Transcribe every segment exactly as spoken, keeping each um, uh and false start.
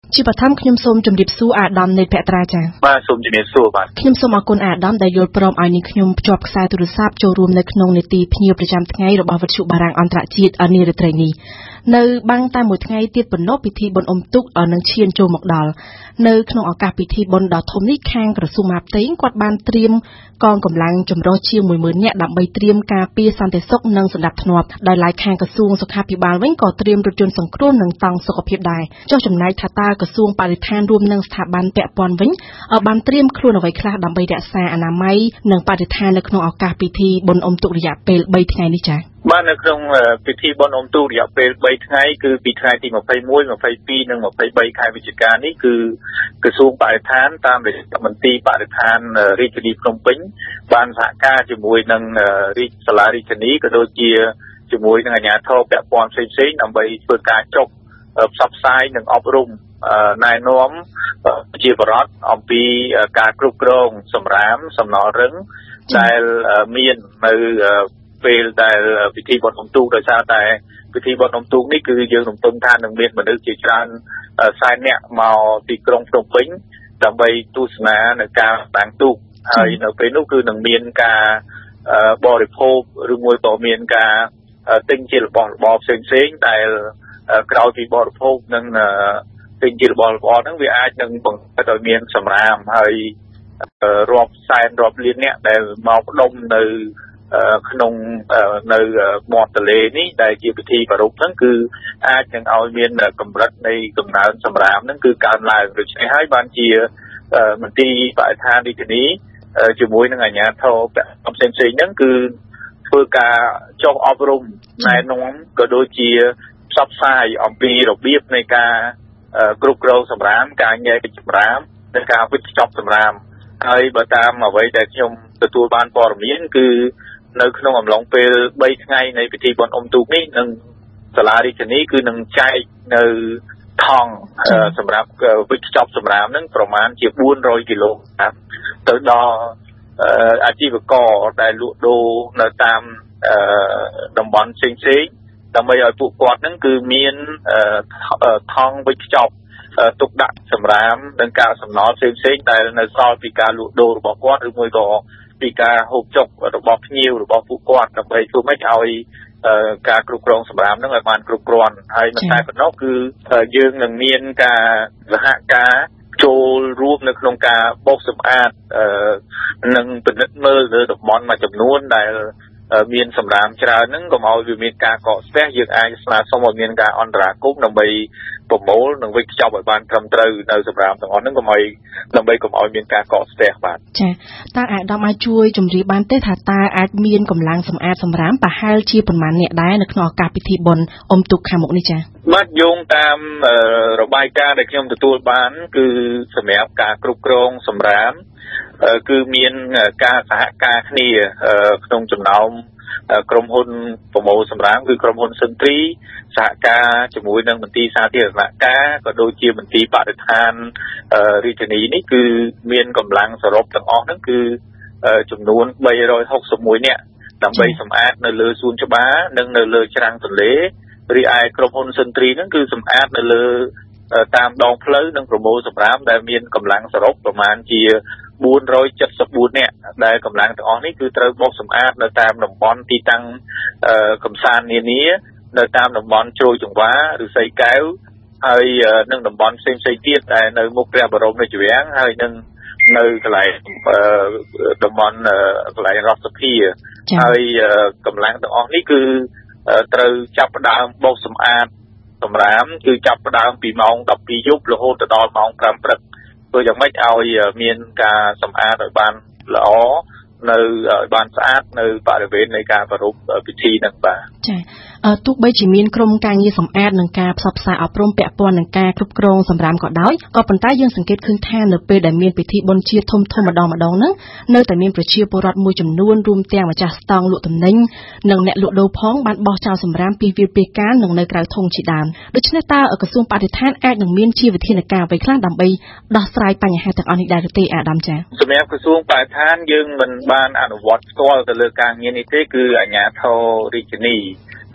ជាបឋមខ្ញុំសូមជម្រាបសួរអាដាមនៃភក្ត្រាចា៎បាទសូមជម្រាបសួរបាទខ្ញុំសូមអរគុណអាដាមដែលយល់ព្រមឲ្យនាងខ្ញុំភ្ជាប់ខ្សែទូរស័ព្ទចូលរួមនៅក្នុងនេតិភ្ញៀវប្រចាំថ្ងៃរបស់វិទ្យុបារាំងអន្តរជាតិអនារាត្រីនេះនៅបាំងតែមួយថ្ងៃទៀតប៉ុណ្ណោះពិធីបុណ្យអុំទូកនឹងឈានចូលមកដល់នៅក្នុងឱកាសពិធីបុណ្យដ៏ធំនេះខាងក្រសួងមហាផ្ទៃគាត់បានត្រៀមកងកម្លាំងចម្រុះជាង មួយម៉ឺន នាក់ដើម្បីត្រៀមការពារសន្តិសុខនិងសណ្ដាប់ធ្នាប់ដោយឡែកខាងក្រសួងសុខាភិបាលវិញក៏ត្រៀមរថយន្តសង្គ្រោះនិងតង់សុខភាពដែរចុះចំណែកថាតើក្រសួងបរិស្ថានរួមនឹងស្ថាប័នពាក់ព័ន្ធវិញបានត្រៀមខ្លួនអ្វីខ្លះដើម្បីរក្សាអនាម័យនិងបរិស្ថាននៅក្នុងឱកាសពិធីបុណ្យអុំទូករយៈពេល បី ថ្ងៃនេះចា៎បាទនៅក្នុងពិធីបុណ្យអុំទូករយៈពេល បី ថ្ងៃគឺពីថ្ងៃទី ម្ភៃមួយ ម្ភៃពីរ និង ម្ភៃបី ខែវិច្ឆិកានេះគឺក្រសួងបរិស្ថានតាមរយៈមន្ទីរបរិស្ថានរាជធានីភ្នំពេញបានសហការជាមួយនឹងរាជសាលារាជធានីក៏ដូចជាជាមួយនឹងអាជ្ញាធរពាក់ព័ន្ធផ្សេងៗដើម្បីធ្វើការចុះផ្សព្វផ្សាយនិងអប់រំណែនាំប្រជាពលរដ្ឋអំពីការគ្រប់គ្រងសម្រាមសំណល់រឹងដែលមាននៅពេលដែលពិធីបុណ្យអុំទូកដោយសារតែពិធីបុណ្យអុំទូកនេះគឺយើងរំពឹងថានឹងមានមនុស្សជាច្រើនសែននាក់មកទីក្រុងភ្នំពេញដើម្បីទស្សនានៅការតាំងទូកហើយនៅពេលនោះគឺនឹងមានការបរិភោគឬមួយក៏មានការទិញជារបស់របរផ្សេងៗដែលក្រោយពីបរិភោគនឹងទិញជារបស់របរហ្នឹងវាអាចនឹងបង្កើតឲ្យមានសម្រាមហើយរាប់សែនរាប់លានអ្នកដែលមកផ្ដុំនៅក្នុងនៅមាត់ទន្លេនេះដែលជាពិធីប្រារព្ធហ្នឹងគឺអាចនឹងឲ្យមានកម្រិតនៃកំណើនសម្រាមហ្នឹងគឺកើនឡើងដូច្នេះហើយបានជាមន្ទីរបរិស្ថានរាជធានីជាមួយនឹងអាជ្ញាធរផ្សេងៗហ្នឹងគឺធ្វើការចុះអប់រំណែនាំក៏ដូចជាផ្សព្វផ្សាយអំពីរបៀបនៃការគ្រប់គ្រងសម្រាមការញែកសម្រាមនិងការវិច្ឆិចសម្រាមហើយបើតាមអ្វីដែលខ្ញុំទទួលបានព័ត៌មានគឺនៅក្នុងអំឡុងពេល បី ថ្ងៃនៃពិធីបុណ្យអុំទូកនេះនឹងសាលារាជធានីគឺនឹងចែកនៅថង់សម្រាប់វិច្ឆិចសម្រាមហ្នឹងប្រមាណជា បួនរយគីឡូក្រាមទៅដល់អាជីវករដែលលក់ដូរនៅតាមតំបន់ផ្សេងៗដើម្បីឲ្យពួកគាត់ហ្នឹងគឺមានថង់វិច្ឆិចទុកដាក់សម្រាមនិងការសំណល់ផ្សេងៗដែលនៅសល់ពីការលក់ដូររបស់គាត់ឬមួយក៏ពីការហូបចុករបស់ភ្ញៀវរបស់ពួកគាត់ដើម្បីធ្វើម៉េចឲ្យការគ្រប់គ្រងសម្រាមហ្នឹងឲ្យបានគ្រប់គ្រាន់ហើយមិនតែប៉ុណ្ណោះគឺយើងនឹងមានការសហការចូលរួមនៅក្នុងការបោសសម្អាតនិងពិនិត្យមើលលើតំបន់មួយចំនួនដែលមានសម្រាមច្រើនហ្នឹងកុំឲ្យវាមានការកកស្ទះយើងអាចស្នើសុំឲ្យមានការអន្តរាគមន៍ដើម្បីប្រមូលនិងវេចខ្ចប់ឲ្យបានត្រឹមត្រូវនៅសម្រាមទាំងអស់ហ្នឹងកុំឲ្យដើម្បីកុំឲ្យមានការកកស្ទះបាទចា៎តើអាដាមអាចជួយជម្រាបបានទេថាតើអាចមានកម្លាំងសម្អាតសម្រាមប្រហែលជាប្រមាណអ្នកដែរនៅក្នុងឱកាសពិធីបុណ្យអុំទូកខាងមុខនេះចា៎បាទយោងតាមរបាយការណ៍ដែលខ្ញុំទទួលបានគឺសម្រាប់ការគ្រប់គ្រងសម្រាមគឺមានការសហការគ្នាក្នុងចំណោមក្រុមហ៊ុនប្រមូលសម្រាមគឺក្រុមហ៊ុនសិនទ្រីសហការជាមួយនឹងមន្ទីរសាធារណការក៏ដូចជាមន្ទីរបរិស្ថានរាជធានីនេះគឺមានកម្លាំងសរុបទាំងអស់ហ្នឹងគឺចំនួន បីរយហុកសិបមួយ នាក់ដើម្បីសម្អាតនៅលើសួនច្បារនិងនៅលើច្រាំងទន្លេរីឯក្រុមហ៊ុនសិនទ្រីហ្នឹងគឺសម្អាតនៅលើតាមដងផ្លូវនិងប្រមូលសម្រាមដែលមានកម្លាំងសរុបប្រមាណជា បួនរយចិតសិបបួន នាក់ដែលកម្លាំងទាំងអស់នេះគឺត្រូវបោសសម្អាតនៅតាមតំបន់ទីតាំងកំសាន្តនានានៅតាមតំបន់ជ្រោយចង្វារឬសីកែវហើយនឹងតំបន់ផ្សេងៗទៀតដែលនៅមុខព្រះបរមរាជវាំងហើយនឹងនៅកន្លែងតំបន់កន្លែងរដ្ឋសភាហើយកម្លាំងទាំងអស់នេះគឺត្រូវចាប់ផ្ដើមបោសសម្អាតសម្រាមគឺចាប់ផ្ដើមពីម៉ោង ដប់ពីរ យប់រហូតដល់ម៉ោង ប្រាំ ព្រឹកធ្វើយ៉ាងម៉េចឲ្យមានការសម្អាតឲ្យបានល្អនៅឲ្យបានស្អាតនៅបរិវេណនៃការប្រារព្ធពិធីហ្នឹងបាទចា៎ទោះបីជាមានក្រុមការងារសម្អាតនិងការផ្សព្វផ្សាយអប់រំពាក់ព័ន្ធនឹងការគ្រប់គ្រងសម្រាមក៏ដោយក៏ប៉ុន្តែយើងសង្កេតឃើញថានៅពេលដែលមានពិធីបុណ្យជាតិធំធំម្ដងម្ដងហ្នឹងនៅតែមានប្រជាពលរដ្ឋមួយចំនួនរួមទាំងម្ចាស់ស្តង់លក់ទំនិញនិងអ្នកលក់ដូរផងបានបោះចោលសម្រាមពីវាលពាសកាលនិងនៅក្រៅធុងជាដើមដូច្នេះតើក្រសួងបរិស្ថានអាចនឹងមានជាវិធានការអ្វីខ្លះដើម្បីដោះស្រាយបញ្ហាទាំងអស់នេះដែរឬទេអាដាមចា៎សម្រាប់ក្រសួងបរិស្ថានយើងមិនបានអនុវត្តផ្ទាល់ទៅលើការងារនេះទេគឺអាជ្ញាធររាជធានី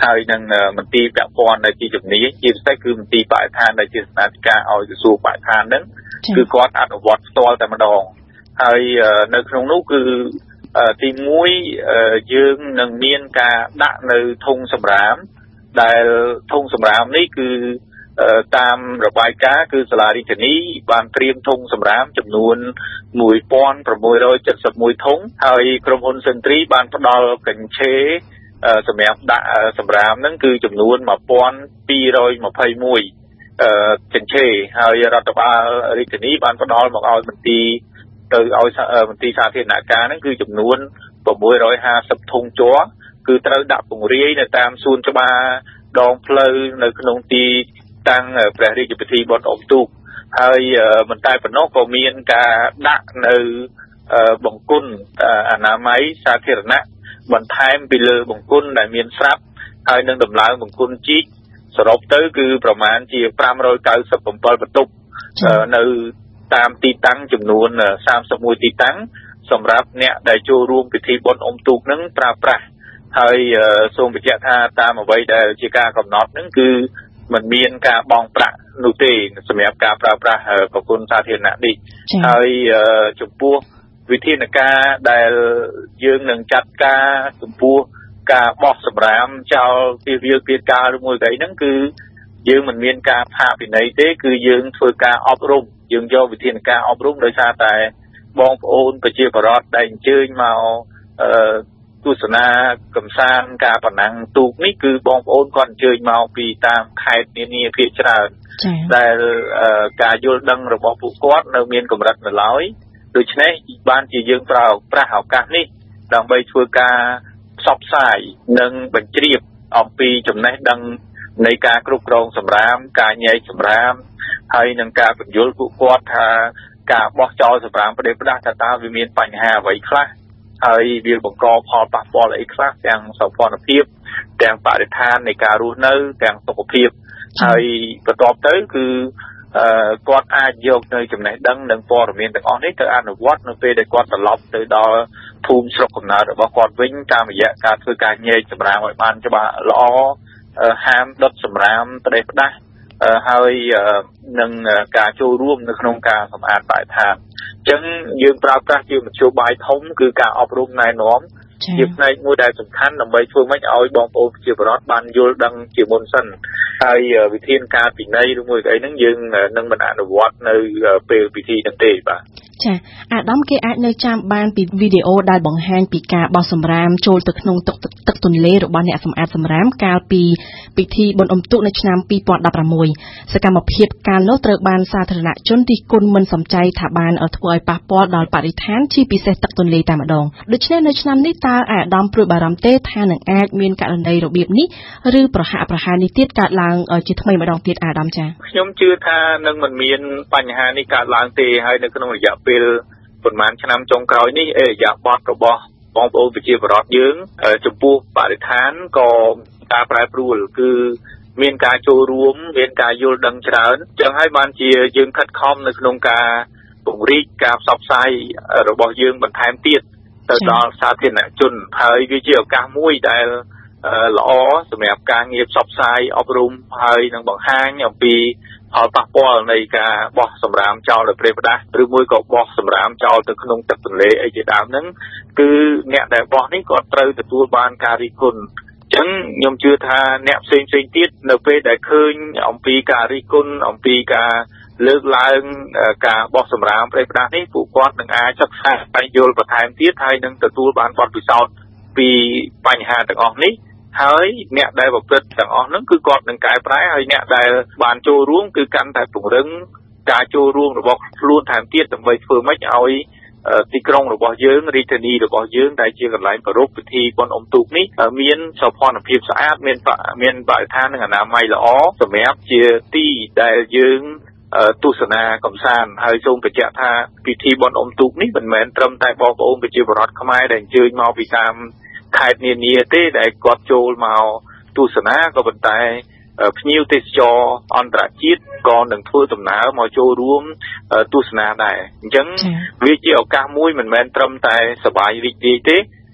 ហើយនឹងមន្ទីរពាក់ព័ន្ធដែលជាជំនាញជាពិសេសគឺមន្ទីរបរិស្ថានដែលជាស្ថាប័នការឲ្យក្រសួងបរិស្ថានហ្នឹងគឺគាត់អនុវត្តផ្ទាល់តែម្ដងហើយនៅក្នុងនោះគឺទីមួយយើងនឹងមានការដាក់នៅធុងសម្រាមដែលធុងសម្រាមនេះគឺតាមរបាយការណ៍គឺសាលារាជធានីបានត្រៀមធុងសម្រាមចំនួនមួយពាន់ប្រាំមួយរយសិបមួយធុងហើយក្រុមហ៊ុនសិនទ្រីបានផ្ដល់កញ្ឆេសម្រាប់ដាក់សម្រាមហ្នឹងគឺចំនួនមួយពាន់ពីររយម្ភៃមួយកញ្ឆេហើយរដ្ឋបាលរាជធានីបានផ្ដល់មកឲ្យមន្ទីរទៅឲ្យមន្ទីរសាធារណការហ្នឹងគឺចំនួនប្រាំមួយរយហាសិបធុងជ័រគឺត្រូវដាក់ពង្រាយនៅតាមសួនច្បារដងផ្លូវនៅក្នុងទីតាំងព្រះរាជពិធីបុណ្យអុំទូកហើយមិនតែប៉ុណ្ណោះក៏មានការដាក់នៅបង្គន់អនាម័យសាធារណៈបន្ថែមពីលើបង្គន់ដែលមានស្រាប់ហើយនឹងដំឡើងបង្គន់ជីកសរុបទៅគឺប្រមាណជាប្រាំរយកៅសិបប្រាំបន្ទប់នៅតាមទីតាំងចំនួនសាមសិបមួយទីតាំងសម្រាប់អ្នកដែលចូលរួមពិធីបុណ្យអុំទូកនឹងប្រើប្រាស់ហើយសូមបញ្ជាក់ថាតាមអ្វីដែលជាការកំណត់នឹងគឺมันមានការបង់ប្រាក់នោះទេសម្រាប់ការប្រើប្រាស់ប្រព័ន្ធសាធារណៈនេះហើយចំពោះវិធានការដែលយើងនឹងចាត់ការចំពោះការបោះសម្រាមចោលពីវាពីការឬមួយកៃហ្នឹងគឺយើងមិនមានការផាកពិន័យទេគឺយើងធ្វើការអប់រំយើងយកវិធានការអប់រំដោយសារតែបងប្អូនប្រជាពលរដ្ឋដែលអញ្ជើញមកអឺទស្សនាកំសាន្តការប្រណាំងទូកនេះគឺបងប្អូនគាត់អញ្ជើញមកពីតាមខេត្តនានាភាគច្រើនដែលការយល់ដឹងរបស់ពួកគាត់នៅមានកម្រិតនៅឡើយដូច្នេះបានជាយើងប្រើប្រាស់ឱកាសនេះដើម្បីធ្វើការផ្សព្វផ្សាយនិងបញ្ជ្រាបអំពីចំណេះដឹងនៃការគ្រប់គ្រងសម្រាមការញែកសម្រាមហើយនឹងការបញ្យល់ពួកគាត់ថាការបោះចោលសម្រាមផ្ដេសផ្ដាស់ថាតើវាមានបញ្ហាអ្វីខ្លះហើយវាបង្កផលប៉ះពាល់អីខ្លះទាំងសោភ័ណភាពទាំងបរិស្ថាននៃការរស់នៅទាំងសុខភាពហើយបន្ទាប់ទៅគឺគាត់អាចយកនៅចំណេះដឹងនិងព័ត៌មានទាំងអស់នេះទៅអនុវត្តនៅពេលដែលគាត់ត្រឡប់ទៅដល់ភូមិស្រុកកំណើតរបស់គាត់វិញតាមរយៈការធ្វើការញែកសម្រាមឲ្យបានច្បាស់ល្អហាមដុតសម្រាមផ្ដេសផ្ដាស់ហើយនឹងការចូលរួមនៅក្នុងការសម្អាតបរិស្ថានអញ្ចឹងយើងប្រើប្រាស់ជាមធ្យោបាយធំគឺការអប់រំណែនាំជាផ្នែកមួយដែលសំខាន់ដើម្បីធ្វើម៉េចឲ្យបងប្អូនប្រជាពលរដ្ឋបានយល់ដឹងជាមុនសិនហើយវិធានការពិន័យឬមួយអីហ្នឹងយើងនឹងមិនអនុវត្តនៅពេលពិធីហ្នឹងទេបាទចាអាដាមគេអាចនៅចាំបានពីវីដេអូដែលបង្ហាញពីការបោះសម្រាមចូលទៅក្នុងទឹកទឹកទន្លេរបស់អ្នកសម្អាតសម្រាមកាលពីពិធីបុណ្យអុំទូកនៅឆ្នាំពីរពាន់ដប់ប្រាំមួយសកម្មភាពកាលនោះត្រូវបានសាធារណជនរិះគន់មិនសំចៃថាបានធ្វើឲ្យប៉ះពាល់ដល់បរិស្ថានជាពិសេសទឹកទន្លេតែម្ដងដូច្នេះនៅឆ្នាំនេះតើអាដាមព្រួយបារម្ភទេថានឹងអាចមានករណីរបៀបនេះឬប្រហាក់ប្រហែលនេះទៀតកើតឡើងជាថ្មីម្ដងទៀតអាដាមចាខ្ញុំជឿថានឹងមិនមានបញ្ហានេះកើតឡើងទេហើយនៅក្នុងរយៈពេលប្រហែលឆ្នាំចុងក្រោយនេះអេរយៈបទរបស់បងប្អូនប្រជាពលរដ្ឋយើងចំពោះបរិស្ថានក៏ការប្រែប្រួលគឺមានការចូលរួមមានការយល់ដឹងច្រើនចឹងហើយបានជាយើងខិតខំនៅក្នុងការពង្រីកការផ្សព្វផ្សាយរបស់យើងបន្ថែមទៀតទៅដល់សាធារណជនហើយវាជាឱកាសមួយដែលល្អសម្រាប់ការងារផ្សព្វផ្សាយអប់រំហើយនឹងបង្ហាញអំពីផលប៉ះពាល់នៃការបោះសម្រាមចោលដោយផ្ដេសផ្ដាស់ឬមួយក៏បោះសម្រាមចោលទៅក្នុងទឹកទន្លេអីជាដើមហ្នឹងគឺអ្នកដែលបោះនេះគាត់ត្រូវទទួលបានការរិះគន់អញ្ចឹងខ្ញុំជឿថាអ្នកផ្សេងផ្សេងទៀតនៅពេលដែលឃើញអំពីការរិះគន់អំពីការលើកឡើងការបោះសម្រាមផ្ដេសផ្ដាស់នេះពួកគាត់នឹងអាចសិក្សាបញ្យល់បន្ថែមទៀតហើយនឹងទទួលបានបទពិសោធន៍ពីបញ្ហាទាំងអស់នេះហើយអ្នកដែលប្រព្រឹត្តទាំងអស់ហ្នឹងគឺគាត់នឹងកែប្រែហើយអ្នកដែលបានចូលរួមគឺកាន់តែពង្រឹងការចូលរួមរបស់ខ្លួនថែមទៀតដើម្បីធ្វើម៉េចឲ្យទីក្រុងរបស់យើងរាជធានីរបស់យើងដែលជាកន្លែងប្រពៃពិធីបុណ្យអុំទូកនេះមានសោភ័ណភាពស្អាតមានមានបរិស្ថាននិងអនាម័យល្អសម្រាប់ជាទីដែលយើងទស្សនាកំសាន្តហើយសូមបញ្ជាក់ថាពិធីបុណ្យអុំទូកនេះមិនមែនត្រឹមតែបងប្អូនប្រជាពលរដ្ឋខ្មែរដែលអញ្ជើញមកពីតាមខេត្តនានាទេដែលគាត់ចូលមកទស្សនាក៏ប៉ុន្តែភ្ញៀវទេសចរអន្តរជាតិក៏នឹងធ្វើដំណើរមកចូលរួមទស្សនាដែរអញ្ចឹងវាជាឱកាសមួយមិនមែនត្រឹមតែសប្បាយរីករាយទេ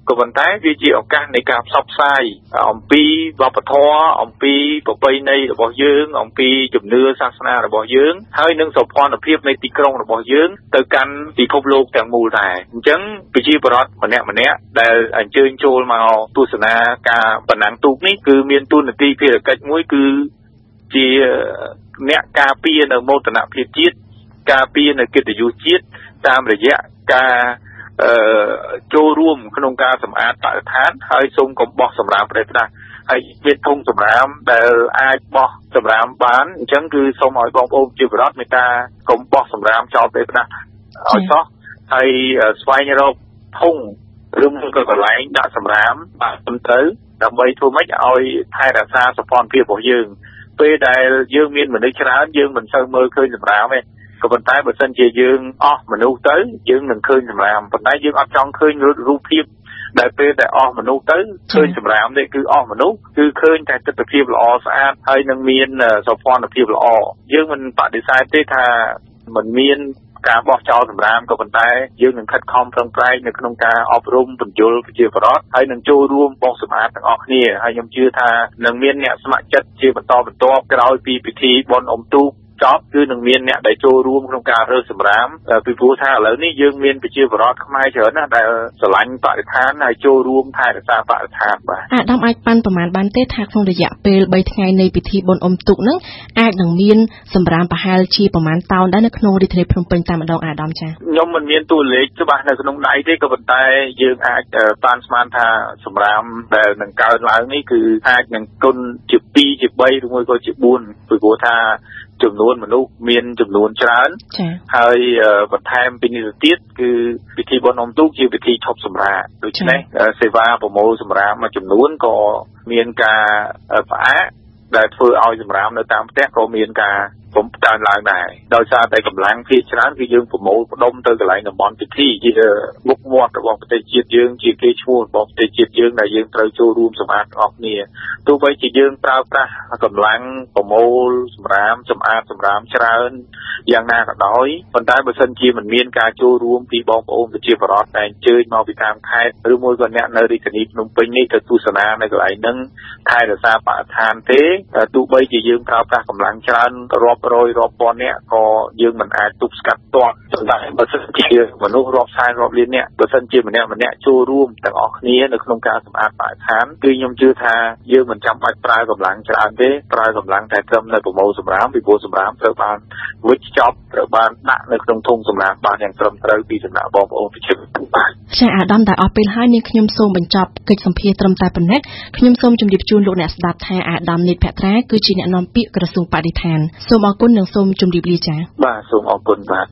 ក៏ប៉ុន្តែវាជាឱកាសនៃការផ្សព្វផ្សាយអំពីវប្បធម៌អំពីប្រពៃណីរបស់យើងអំពីជំនឿសាសនារបស់យើងហើយនិងសោភ័ណភាពនៃទីក្រុងរបស់យើងទៅកាន់ពិភពលោកទាំងមូលដែរអញ្ចឹងប្រជាពលរដ្ឋម្នាក់ម្នាក់ដែលអញ្ជើញចូលមកទស្សនាការបណ្ណាំងទូកនេះគឺមានតួនាទីភារកិច្ចមួយគឺជាអ្នកការពារនៅមោទនភាពជាតិការពារនៅកិត្តិយសជាតិតាមរយៈការអឺចូលរួមក្នុងការសម្អាតបរិស្ថានហើយសូមកុំបោះសម្រាមប្រេះផ្ដាស់ហើយមានធុងសម្រាមដែលអាចបោះសម្រាមបានអញ្ចឹងគឺសូមឲ្យបងប្អូនជាបរិបទមេត្តាកុំបោះសម្រាមចោលប្រេះផ្ដាស់ឲ្យសោះហើយស្វែងរកធុងឬមួយក៏កន្លែងដាក់សម្រាមបាទត្រឹមត្រូវដើម្បីធ្វើម៉េចឲ្យថែរក្សាសោភ័ណភាពរបស់យើងពេលដែលយើងមានមនុស្សច្រើនយើងមិនសូវមើលឃើញសម្រាមទេក៏ប៉ុន្តែបើសិនជាយើងអស់មនុស្សទៅយើងនឹងឃើញសម្រាមប៉ុន្តែយើងអត់ចង់ឃើញរូបភាពដែលពេលដែលអស់មនុស្សទៅឃើញសម្រាមនេះគឺអស់មនុស្សគឺឃើញតែទិដ្ឋភាពល្អស្អាតហើយនឹងមានសោភ័ណភាពល្អយើងមិនបដិសេធទេថាមិនមានការបោះចោលសម្រាមក៏ប៉ុន្តែយើងនឹងខិតខំប្រឹងប្រែងនៅក្នុងការអប់រំបញ្យលប្រជាពលរដ្ឋហើយនឹងចូលរួមបោសសម្អាតទាំងអស់គ្នាហើយខ្ញុំជឿថានឹងមានអ្នកស្ម័គ្រចិត្តជាបន្តបន្ទាប់ក្រោយពីពិធីបុណ្យអុំទូកចប់គឺនឹងមានអ្នកដែលចូលរួមក្នុងការរើសសម្រាមពីព្រោះថាឥឡូវនេះយើងមានប្រជាពលរដ្ឋខ្មែរច្រើនណាស់ដែលស្រឡាញ់បរិស្ថានហើយចូលរួមថែរក្សាបរិស្ថានបាទអាដាមអាចប៉ាន់ប្រមាណបានទេថាក្នុងរយៈពេលបីថ្ងៃនៃពិធីបុណ្យអុំទូកហ្នឹងអាចនឹងមានសម្រាមប្រហែលជាប្រមាណតោនដែរនៅក្នុងរាជធានីភ្នំពេញតែម្ដងអាដាមចា៎ខ្ញុំមិនមានតួលេខច្បាស់នៅក្នុងដៃទេក៏ប៉ុន្តែយើងអាចប៉ាន់ស្មានថាសម្រាមដែលនឹងកើនឡើងនេះគឺអាចនឹងគុណជាពីរជាបីឬមួយក៏ជាបួនពីព្រោះថាចំនួនមនុស្សមានចំនួនច្រើនហើយបន្ថែមពីនេះទៅទៀតគឺពិធីបុណ្យអុំទូកជាពិធីឈប់សម្រាកដូច្នេះសេវាប្រមូលសម្រាមមួយចំនួនក៏មានការផ្អាកដែលធ្វើឲ្យសម្រាមនៅតាមផ្ទះក៏មានការបំផ្កើនឡើងដែរដោយសារតែកម្លាំងភាគច្រើនគឺយើងប្រមូលផ្ដុំទៅកន្លែងតំបន់ពិធីជាមុខមាត់របស់ប្រទេសជាតិយើងជាគេឈ្មោះរបស់ប្រទេសជាតិយើងដែលយើងត្រូវចូលរួមសម្អាតអស់គ្នាទោះបីជាយើងប្រើប្រាស់កម្លាំងប្រមូលសម្រាមសម្អាតសម្រាមច្រើនយ៉ាងណាក៏ដោយប៉ុន្តែបើសិនជាមិនមានការចូលរួមពីបងប្អូនប្រជាពលរដ្ឋដែលអញ្ជើញមកពីតាមខេត្តឬមួយក៏អ្នកនៅរាជធានីភ្នំពេញនេះទៅទស្សនានៅកន្លែងហ្នឹងថែរក្សាបរិស្ថានទេទោះបីជាយើងប្រើប្រាស់កម្លាំងច្រើនរាប់រយរាប់ពាន់នាក់ក៏យើងមិនអាចទប់ស្កាត់ទាត់តែបើសិនជាមនុស្សរាប់សែនរាប់លាននាក់បើសិនជាម្នាក់ម្នាក់ចូលរួមទាំងអស់គ្នានៅក្នុងការសម្អាតបរិស្ថានគឺខ្ញុំជឿថាយើងមិនចាំបាច់ប្រើកម្លាំងច្រើនទេប្រើកម្លាំងតែត្រឹមនៅប្រមូលសម្រាមពីព្រោះសម្រាមត្រូវបានវិច្ឆេទត្រូវបានដាក់នៅក្នុងធុងសម្រាមបានយ៉ាងត្រឹមត្រូវពីសំណាក់បងប្អូនប្រជាពលរដ្ឋបាទចា៎អាដាមតែអស់ពេលហើយនាងខ្ញុំសូមបញ្ចប់កិច្ចសម្ភាសន៍ត្រឹមតែប៉ុណ្ណេះខ្ញុំសូមជម្រាបជូនលោកអ្នកស្ដាប់ថាអាដាមនេតភក្ត្រាគឺជាអ្នកនាំពាក្យក្រសួងបរិស្ថានសូមអរគុណនិងសូមជម្រាបលាចា៎បាទសូមអរគុណបាទ